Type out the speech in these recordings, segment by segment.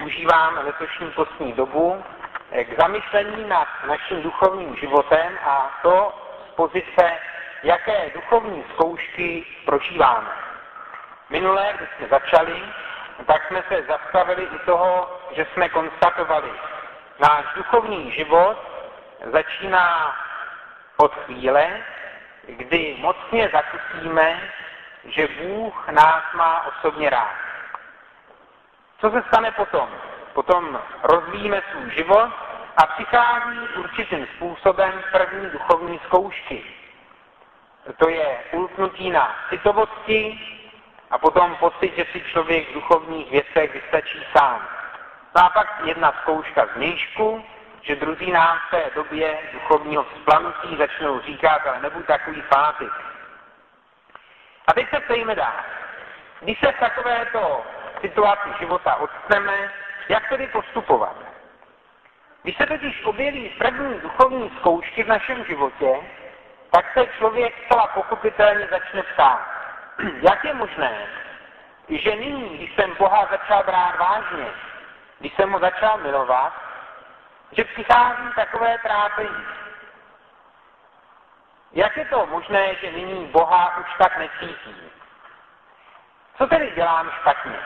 využíváme letošní postní dobu k zamyšlení nad naším duchovním životem a to z pozice, jaké duchovní zkoušky prožíváme. Minulé, když jsme začali, tak jsme se zastavili u toho, že jsme konstatovali, náš duchovní život začíná od chvíle, kdy mocně zakusíme, že Bůh nás má osobně rád. Co se stane potom? Potom rozvíjíme svůj život a přichází určitým způsobem první duchovní zkoušky. To je ulpnutí na citovosti a potom pocit, že si člověk v duchovních věcech vystačí sám. No a pak jedna zkouška zvnějšku, že druzí nám v té době duchovního vzplanutí začnou říkat, ale nebuď takový fanatik. A teď se ptejme dál. Když se v takovéto situaci života odstneme, jak tedy postupovat? Když se totiž objeví první duchovní zkoušky v našem životě, tak se člověk zcela pochopitelně začne ptát, jak je možné, že nyní, když jsem Boha začal brát vážně, když jsem ho začal milovat, že přichází takové trápení. Jak je to možné, že nyní Boha už tak necítím? Co tedy dělám špatně?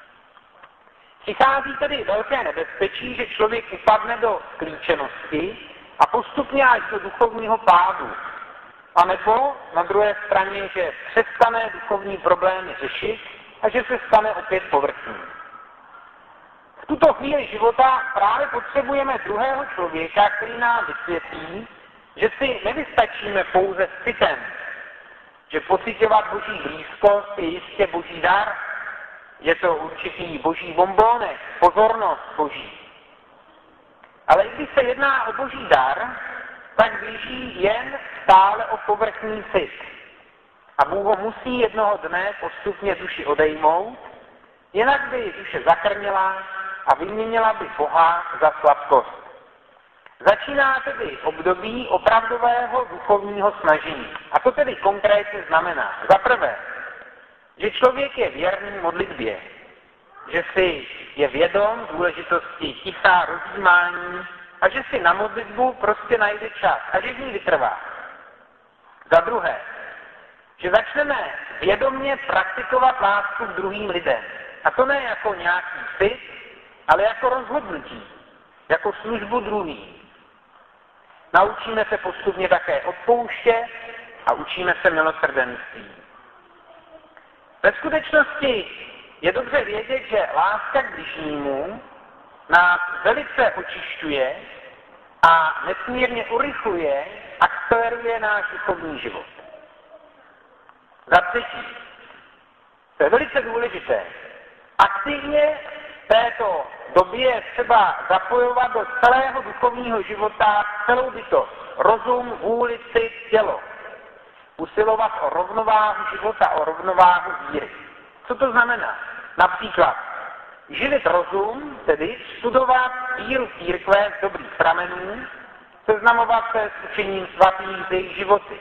Přichází tedy velké nebezpečí, že člověk upadne do sklíčenosti a postupně až do duchovního pádu. A nebo na druhé straně, že přestane duchovní problémy řešit a že se stane opět povrchním. V tuto chvíli života právě potřebujeme druhého člověka, který nám vysvětlí, že si nevystačíme pouze s citem, že pociťovat Boží blízkost je jistě Boží dar, je to určitý Boží bonbónek, pozornost Boží. Ale i když se jedná o Boží dar, tak běží jen stále o povrchní cit. A Bůh ho musí jednoho dne postupně duši odejmout, jinak by duše zakrněla a vyměnila by Boha za sladkost. Začíná tedy období opravdového duchovního snažení. A to tedy konkrétně znamená, za prvé, že člověk je věrný modlitbě, že si je vědom důležitosti ticha, rozjímání a že si na modlitbu prostě najde čas a že v ní vytrvá. Za druhé, že začneme vědomě praktikovat lásku k druhým lidem. A to ne jako nějaký cit, ale jako rozhodnutí, jako službu druhým. Naučíme se postupně také odpouštět a učíme se milosrdenství. Ve skutečnosti je dobře vědět, že láska k bližnímu nás velice očišťuje a nesmírně urychluje, akceleruje náš duchovní život. Za třetí, to je velice důležité, aktivně v této době je třeba zapojovat do celého duchovního života celou bytost, rozum, vůli, cit, tělo. Usilovat o rovnováhu života, o rovnováhu víry. Co to znamená? Například živit rozum, tedy studovat víru církve z dobrých pramenů, seznamovat se s učením svatých z jejich životy.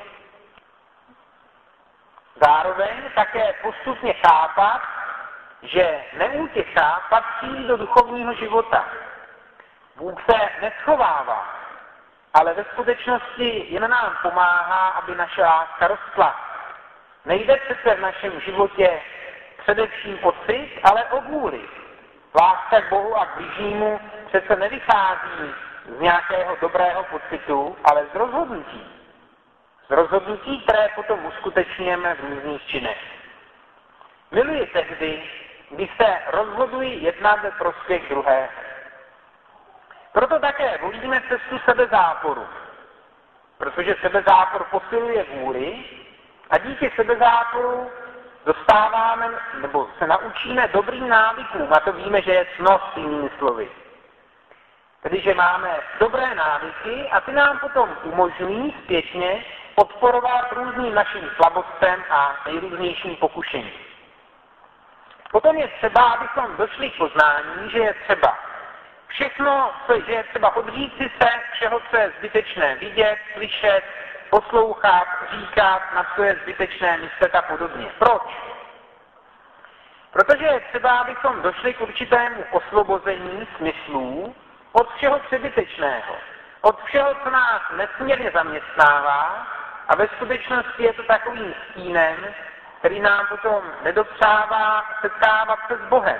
Zároveň také postupně chápat, že neútěcha patří do duchovního života. Bůh se neschovává, ale ve skutečnosti jen nám pomáhá, aby naše láska rostla. Nejde přece v našem životě především o cit, ale o vůli. Láska k Bohu a k bližnímu přece nevychází z nějakého dobrého pocitu, ale z rozhodnutí. Z rozhodnutí, které potom uskutečňujeme v různých činech. Miluji tehdy, když se rozhoduji jednat ve prospěch druhé. Proto také volíme cestu sebezáporu, protože sebezápor posiluje vůli a díky sebezáporu dostáváme, nebo se naučíme dobrým návykům, a to víme, že je ctnost jinými slovy. Tedy, že máme dobré návyky a ty nám potom umožňují zpětně odporovat různým našim slabostem a nejrůznějším pokušením. Potom je třeba, abychom došli k poznání, že je třeba všechno, že je třeba odříci se všeho, co je zbytečné vidět, slyšet, poslouchat, říkat, na co je zbytečné myslet a podobně. Proč? Protože je třeba, abychom došli k určitému osvobození smyslů od všeho přebytečného, od všeho, co nás nesmírně zaměstnává, a ve skutečnosti je to takovým stínem, který nám potom nedopřává setkávat se s Bohem.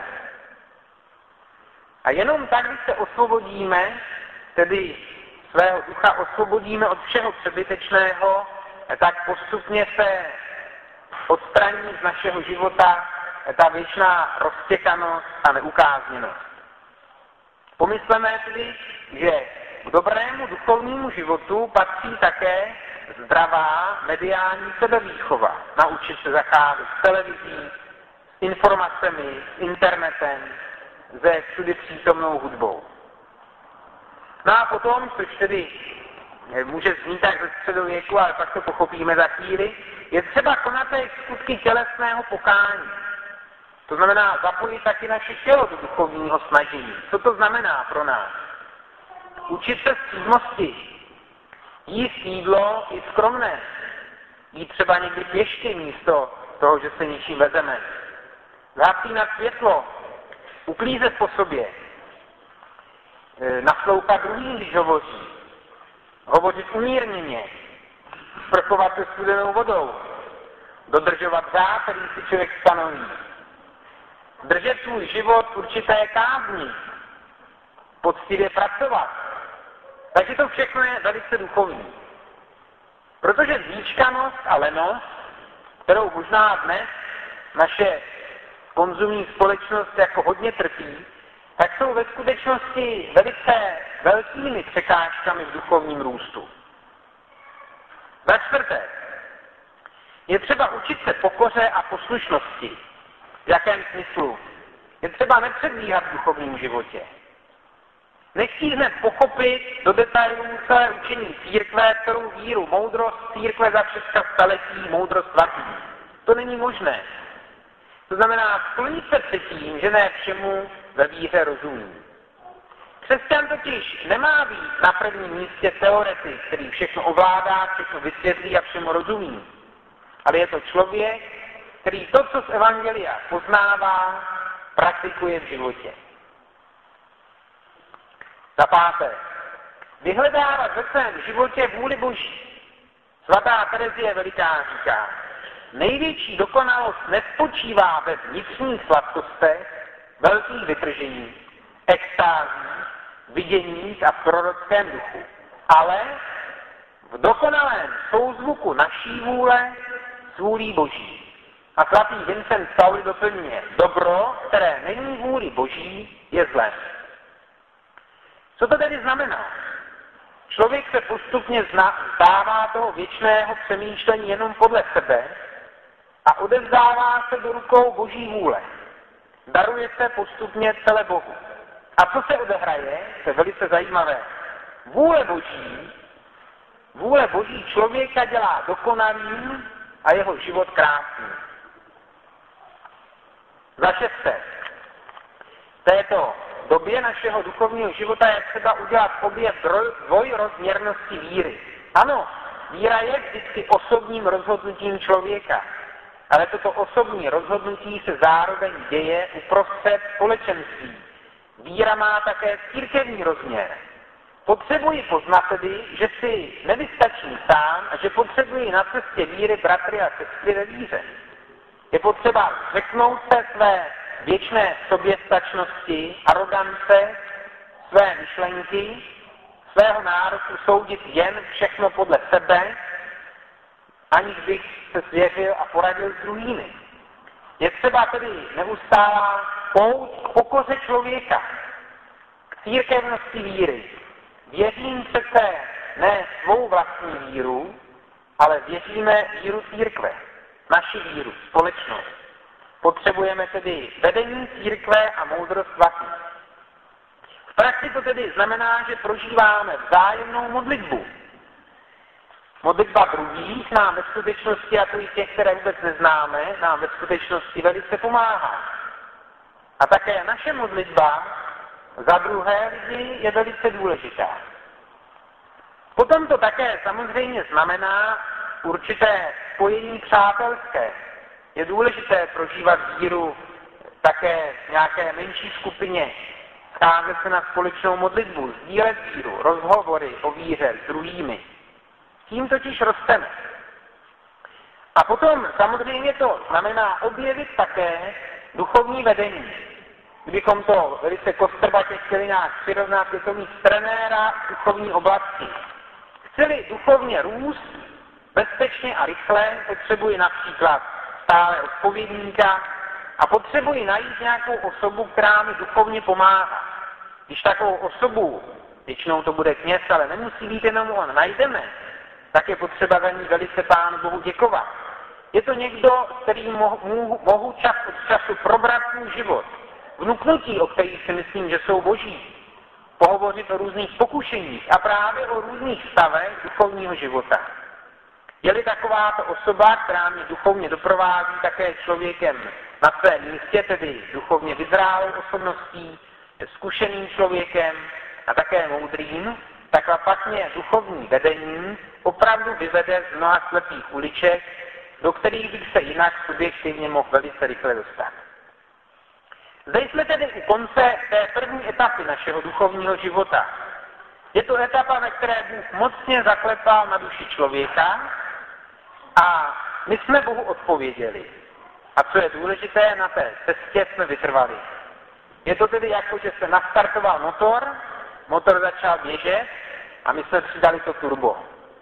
A jenom tak, když se osvobodíme, tedy svého ducha osvobodíme od všeho přebytečného, tak postupně se odstraní z našeho života ta věčná roztěkanost a neukázněnost. Pomysleme tedy, že k dobrému duchovnímu životu patří také zdravá mediální sebevýchova. Naučit se zacházet s televizí, s informacemi, s internetem, se všudy přítomnou hudbou. No a potom, což tedy může znít tak ze středověku, ale pak to pochopíme za chvíli, je třeba konat skutky tělesného pokání. To znamená zapojit taky naše tělo do duchovního snažení. Co to znamená pro nás? Učit se střídmosti, jíst jídlo i skromné, jít třeba někdy pěšky místo toho, že se něčím vezeme, zhasínat světlo, uklízet po sobě, naslouchat druhým, když hovoří, hovořit umírněně, sprchovat se studenou vodou, dodržovat řád, který si člověk stanoví, držet svůj život v určité kázni, poctivě pracovat. Takže to všechno je velice duchovní. Protože zvíčkanost a lenost, kterou možná dnes naše konzumní společnost jako hodně trpí, tak jsou ve skutečnosti velice velkými překážkami v duchovním růstu. Za čtvrté, je třeba učit se pokoře a poslušnosti. V jakém smyslu? Je třeba nepředbíhat v duchovním životě. Nechtít hned pochopit do detailů celé učení církve, celou víru, moudrost církve za 600 staletí, moudrost svatý. To není možné. To znamená sklonit se před tím, že ne všemu ve víře rozumí. Křesťan totiž nemá být na prvním místě teoretik, který všechno ovládá, všechno vysvětlí a všemu rozumí. Ale je to člověk, který to, co z evangelia poznává, praktikuje v životě. Za páté, vyhledávat ve svém životě vůli Boží. Svatá Terezie Veliká říká, největší dokonalost nespočívá ve vnitřních sladkostech, velkých vytrženích, extázích, viděních a v prorockém duchu, ale v dokonalém souzvuku naší vůle s vůlí Boží. A svatý Vincent Pauli doplňuje, dobro, které není vůli Boží, je zlé. Co to tedy znamená? Člověk se postupně vzdává toho věčného přemýšlení jenom podle sebe a odevzdává se do rukou Boží vůle. Daruje se postupně celé Bohu. A co se odehraje, je velice zajímavé. Vůle Boží člověka dělá dokonalým a jeho život krásným. Za šesté, v této době našeho duchovního života je třeba udělat objev dvojrozměrnosti víry. Ano, víra je vždycky osobním rozhodnutím člověka, ale toto osobní rozhodnutí se zároveň děje uprostřed společenství. Víra má také církevní rozměr. Potřebuji poznat tedy, že si nevystačím sám a že potřebuji na cestě víry bratry a sestry ve víře. Je potřeba řeknout se své věčné soběstačnosti, arogance, své myšlenky, svého nároku soudit jen všechno podle sebe, aniž bych se svěřil a poradil s druhými. Je třeba tedy neustálá pouť k pokoře člověka, k církevnosti víry. Věřím přece ne svou vlastní víru, ale věříme víru církve, naši víru, společnost. Potřebujeme tedy vedení církve a moudrost svatých. V praxi to tedy znamená, že prožíváme vzájemnou modlitbu. Modlitba druhých nám ve skutečnosti, a to i těch, které vůbec neznáme, nám ve skutečnosti velice pomáhá. A také naše modlitba za druhé lidi je velice důležitá. Potom to také samozřejmě znamená určité spojení přátelské. Je důležité prožívat víru také v nějaké menší skupině, scházet se na společnou modlitbu, sdílet víru, rozhovory o víře s druhými. Tím totiž rosteme. A potom samozřejmě to znamená objevit také duchovní vedení. Kdybychom to velice kostrbatě chtěli nějak přirovnat, je to mít trenéra v duchovní oblasti. Chceli duchovně růst, bezpečně a rychle, potřebuji například stále odpovědníka a potřebuji najít nějakou osobu, která mi duchovně pomáhá. Když takovou osobu, většinou to bude kněz, ale nemusí být jenom on, najdeme, tak je potřeba za ní velice Pánu Bohu děkovat. Je to někdo, s kterým mohu čas od času probrat svůj život. Vnuknutí, o kterých si myslím, že jsou boží. Pohovořit o různých pokušeních a právě o různých stavech duchovního života. Je-li takováto osoba, která mě duchovně doprovází také člověkem na svém místě, tedy duchovně vyzrálou osobností, je zkušeným člověkem a také moudrým, tak pak mě duchovní vedení opravdu vyvede z mnoha slepých uliček, do kterých bych se jinak subjektivně mohl velice rychle dostat. Zde jsme tedy u konce té první etapy našeho duchovního života. Je to etapa, ve které Bůh mocně zaklepal na duši člověka a my jsme Bohu odpověděli. A co je důležité, na té cestě jsme vytrvali. Je to tedy jako, že se nastartoval motor začal běžet a my jsme přidali to turbo.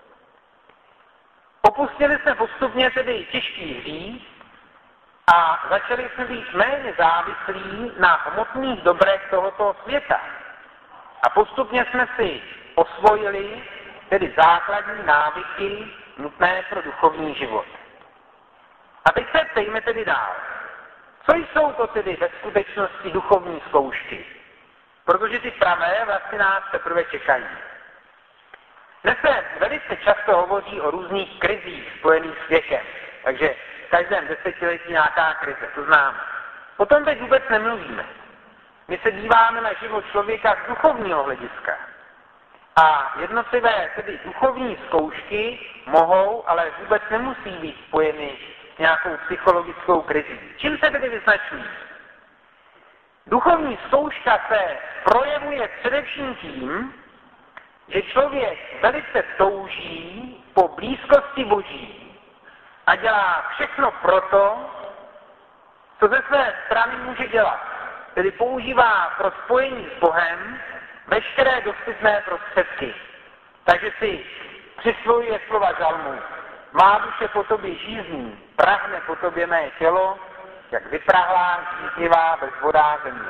Opustili jsme postupně tedy těžký hřích a začali jsme být méně závislí na hmotných dobrech tohoto světa. A postupně jsme si osvojili tedy základní návyky nutné pro duchovní život. A teď se ptejme tedy dál. Co jsou to tedy ve skutečnosti duchovní zkoušky? Protože ty pravé vlastně nás teprve čekají. Dnes se velice často hovoří o různých krizích spojených s věkem. Takže v každém desetiletí nějaká krize, to známe. O tom teď vůbec nemluvíme. My se díváme na život člověka z duchovního hlediska. A jednotlivé tedy duchovní zkoušky mohou, ale vůbec nemusí být spojeny s nějakou psychologickou krizí. Čím se tedy vyznačují? Duchovní zkouška se projevuje především tím, že člověk velice touží po blízkosti Boží a dělá všechno proto, co ze své strany může dělat. Tedy používá pro spojení s Bohem veškeré dostupné prostředky. Takže si přisvojuje slova žalmu. Má duše po tobě žízní, prahne po tobě mé tělo, jak vyprahlá, žíznivá, bezvodá země.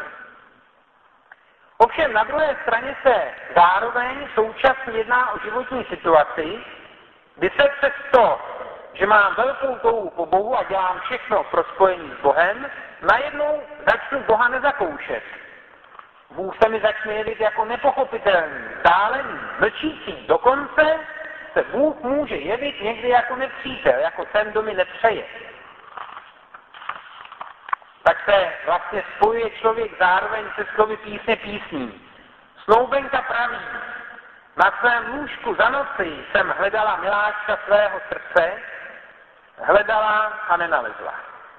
Ovšem na druhé straně se zároveň současně jedná o životní situaci, kdy se přes to, že mám velkou touhu po Bohu a dělám všechno pro spojení s Bohem, najednou začnu Boha nezakoušet. Bůh se mi začne jevit jako nepochopitelný, vzdálený, mlčící. Dokonce se Bůh může jevit někdy jako nepřítel, jako ten, kdo mi nepřeje. Tak se vlastně spojuje člověk zároveň se slovy písně písní. Snoubenka praví, na svém lůžku za noci jsem hledala miláčka svého srdce, hledala a nenalezla.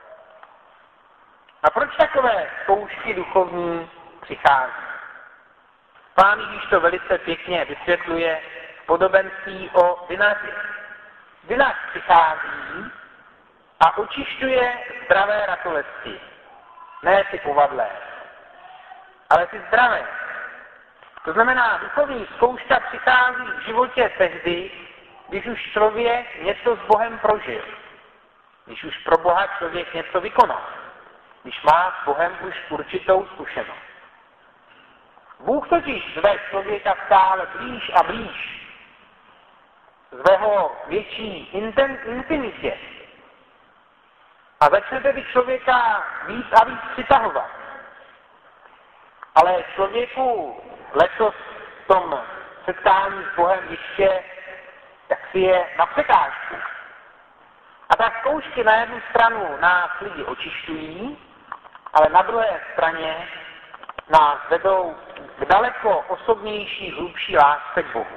A proč takové zkoušky duchovní přichází? Pán Ježíš to velice pěkně vysvětluje v podobenství o vinaři. Vinař přichází a očišťuje zdravé ratolesti. Ne ty povadlé, ale ty zdravé. To znamená, duchovní zkouška přichází v životě tehdy, když už člověk něco s Bohem prožil. Když už pro Boha člověk něco vykonal. Když má s Bohem už určitou zkušenost. Bůh totiž zve člověka stále blíž a blíž. Zve ho větší intimitě. A začne tedy člověka víc a víc přitahovat. Ale člověku letos v tom setkání s Bohem ještě tak si je na překážku. A tak zkoušky na jednu stranu nás lidi očišťují, ale na druhé straně nás vedou k daleko osobnější, hlubší lásce k Bohu.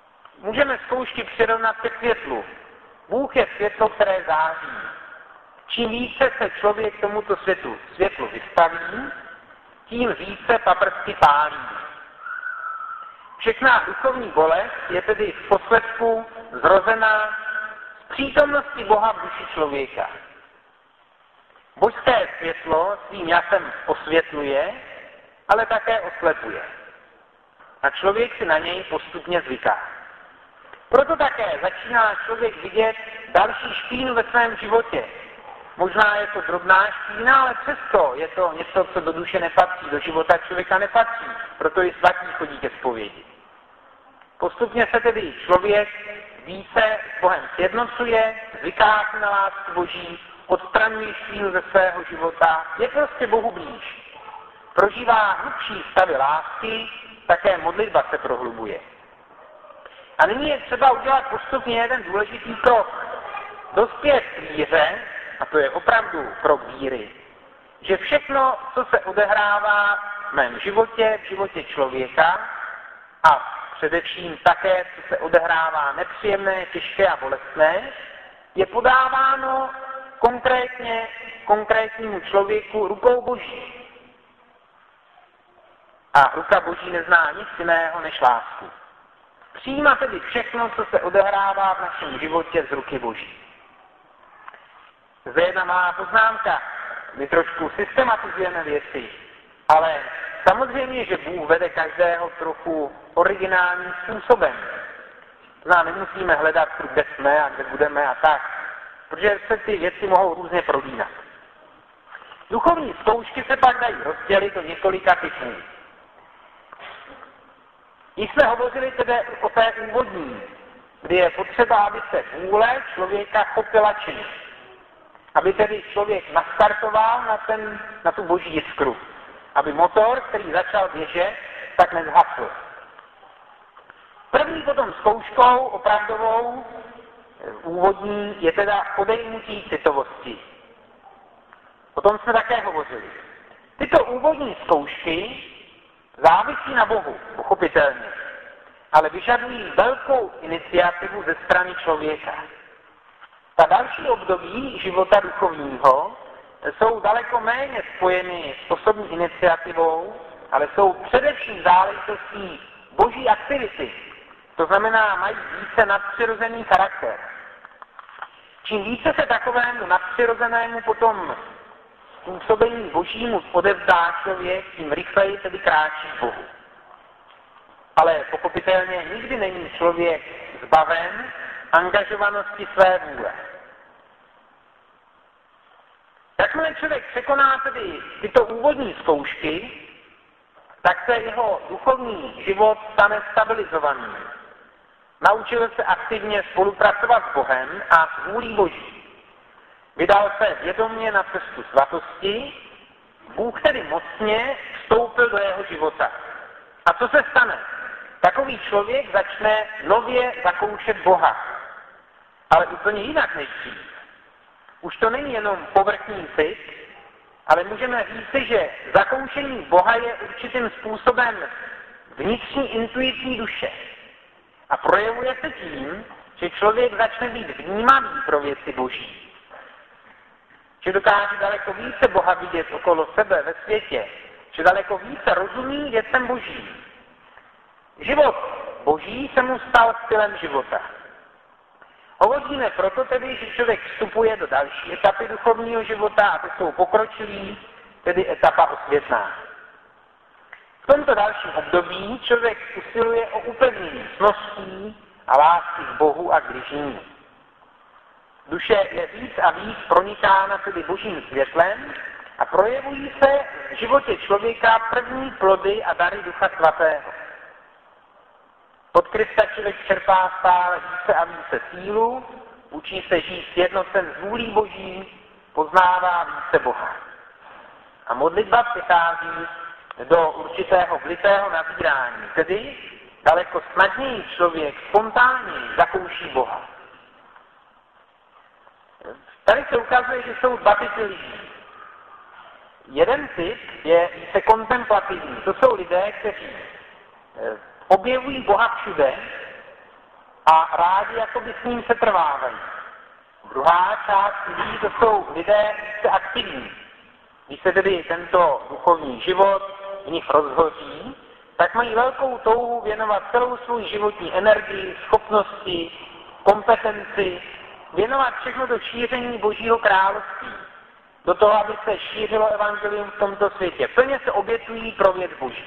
Můžeme zkoušky přirovnat ke světlu. Bůh je světlo, které září. Čím více se člověk tomuto světlu vystaví, tím více paprsky pálí. Všechna duchovní bolest je tedy v posledku zrozená z přítomnosti Boha v duši člověka. Božské světlo svým jasem osvětluje, ale také oslepuje. A člověk si na něj postupně zvyká. Proto také začíná člověk vidět další špínu ve svém životě. Možná je to drobná špína, ale přesto je to něco, co do duše nepatří, do života člověka nepatří. Proto i svatí chodí ke zpovědi. Postupně se tedy člověk více s Bohem sjednocuje, zvyká si na lásku Boží, odstraňuje špínu ze svého života, je prostě Bohu blíž. Prožívá hlubší stavy lásky, také modlitba se prohlubuje. A nyní je třeba udělat postupně jeden důležitý krok. Dospět k víře, a to je opravdu krok víry, že všechno, co se odehrává v mém životě, v životě člověka a především také, co se odehrává nepříjemné, těžké a bolestné, je podáváno konkrétnímu člověku rukou Boží. A ruka Boží nezná nic jiného než lásku. Přijímá tedy všechno, co se odehrává v našem životě z ruky Boží. Zde jedna malá poznámka, my trošku systematizujeme věci, ale samozřejmě, že Bůh vede každého trochu originálním způsobem. Nemusíme hledat, kde jsme a kde budeme a tak, protože se ty věci mohou různě prolínat. Duchovní zkoušky se pak dají rozdělit do několika typů. Již jsme hovořili tedy o té úvodní, kdy je potřeba, aby se vůle člověka chopila činit. Aby tedy člověk nastartoval na tu Boží jiskru. Aby motor, který začal běžet, tak nezhasl. První potom zkouškou opravdovou, úvodní, je teda odejmutí citovosti. O tom jsme také hovořili. Tyto úvodní zkoušky závisí na Bohu, pochopitelně, ale vyžadují velkou iniciativu ze strany člověka. Ta další období života duchovního jsou daleko méně spojeny s osobní iniciativou, ale jsou především záležitostí Boží aktivity. To znamená, mají více nadpřirozený charakter. Čím více se takovému nadpřirozenému potom působení Božímu odevzdá člověk, tím rychleji tedy kráčí k Bohu. Ale pochopitelně nikdy není člověk zbaven angažovanosti své vůle. Jakmile člověk překoná tedy tyto úvodní zkoušky, tak se jeho duchovní život stane stabilizovaným. Naučil se aktivně spolupracovat s Bohem a s vůlí Boží. Vydal se vědomě na cestu svatosti, Bůh tedy mocně vstoupil do jeho života. A co se stane? Takový člověk začne nově zakoušet Boha. Ale úplně jinak než dřív. Už to není jenom povrchní cit, ale můžeme říci, že zakoušení Boha je určitým způsobem vnitřní intuicí duše. A projevuje se tím, že člověk začne být vnímavý pro věci Boží. Že dokáže daleko více Boha vidět okolo sebe ve světě, že daleko více rozumí věcem Božím. Život Boží se mu stal stylem života. Hovoříme proto tedy, že člověk vstupuje do další etapy duchovního života a to jsou pokročilí, tedy etapa osvětná. V tomto dalším období člověk usiluje o upevnění cností a lásky k Bohu a k bližnímu. Duše je víc a víc pronikána tedy Božím světlem a projevují se v životě člověka první plody a dary Ducha Svatého. Od Krista člověk čerpá stále více a více sílu, učí se žít sjednocen s vůlí Boží, poznává více Boha. A modlitba přichází do určitého vlitého nazírání, tedy daleko snadněji člověk spontánně zakouší Boha. Tady se ukazuje, že jsou dva typy lidí. Jeden typ je více kontemplativní. To jsou lidé, kteří objevují Boha všude a rádi jakoby s ním setrvávají. Druhá část lidí, to jsou lidé více aktivní. Když se tedy tento duchovní život v nich rozhoří, tak mají velkou touhu věnovat celou svou životní energii, schopnosti, kompetenci, věnovat všechno do šíření Božího království. Do toho, aby se šířilo evangelium v tomto světě. Plně se obětují pro věc Boží.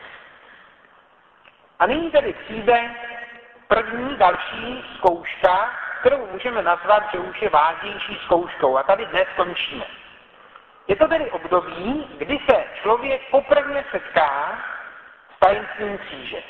A nyní tedy přijde první, další zkouška, kterou můžeme nazvat, že už je vážnější zkouškou. A tady dnes končíme. Je to tedy období, kdy se člověk poprvé setká s tajemstvím kříže.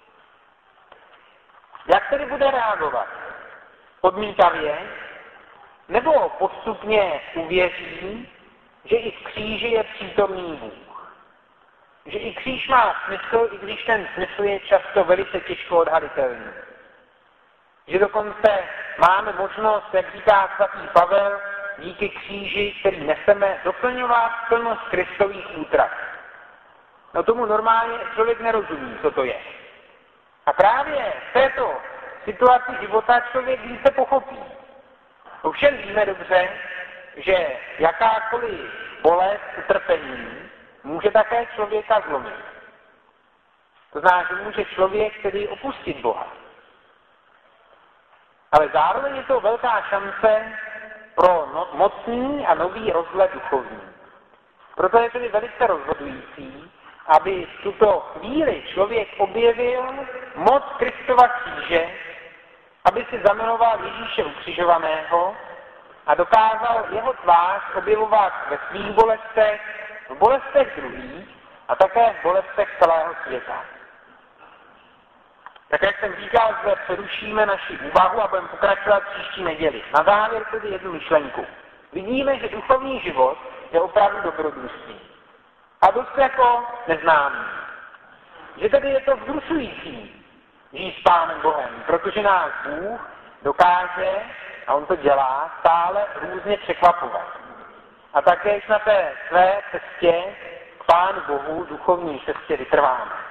Jak tedy bude reagovat? Odmítavě? Nebo postupně uvěří, že i v kříži je přítomný Bůh? Že i kříž má smysl, i když ten smysl je často velice těžko odhaditelný. Že dokonce máme možnost, jak říká svatý Pavel, díky kříži, který neseme, doplňovat plnost Kristových útrav. No tomu normálně člověk nerozumí, co to je. A právě v této situaci života člověk více pochopí. Ovšem víme dobře, že jakákoliv bolest, utrpení může také člověka zlomit. To znamená, že může člověk tedy opustit Boha. Ale zároveň je to velká šance pro mocný a nový rozhled duchovní. Proto je tedy velice rozhodující, aby v tuto chvíli člověk objevil moc Kristova kříže, aby si zamiloval Ježíše ukřižovaného a dokázal jeho tvář objevovat ve svých bolestech, v bolestech druhých a také v bolestech celého světa. Tak jak jsem říkal, zde přerušíme naši úvahu a budeme pokračovat příští neděli. Na závěr tedy jednu myšlenku. Vidíme, že duchovní život je opravdu dobrodružství. A dost jako neznámý. Že tedy je to vzrušující žít s Pánem Bohem, protože nás Bůh dokáže, a on to dělá, stále různě překvapovat. A také na té své cestě k Pánu Bohu, duchovní cestě, vytrváme.